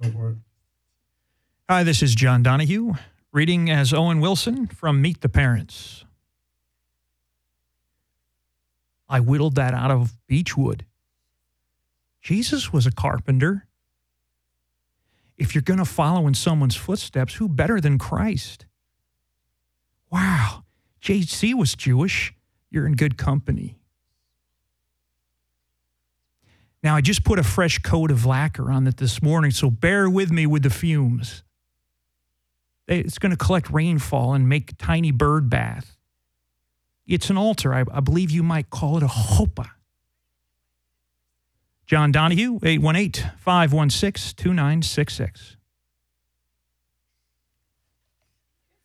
for it. Hi, this is John Donahue, reading as Owen Wilson from Meet the Parents. I whittled that out of beechwood. Jesus was a carpenter. If you're going to follow in someone's footsteps, who better than Christ? Wow, JC was Jewish. You're in good company. Now, I just put a fresh coat of lacquer on it this morning, so bear with me with the fumes. It's going to collect rainfall and make a tiny bird bath. It's an altar. I believe you might call it a chuppah. John Donahue, 818-516-2966.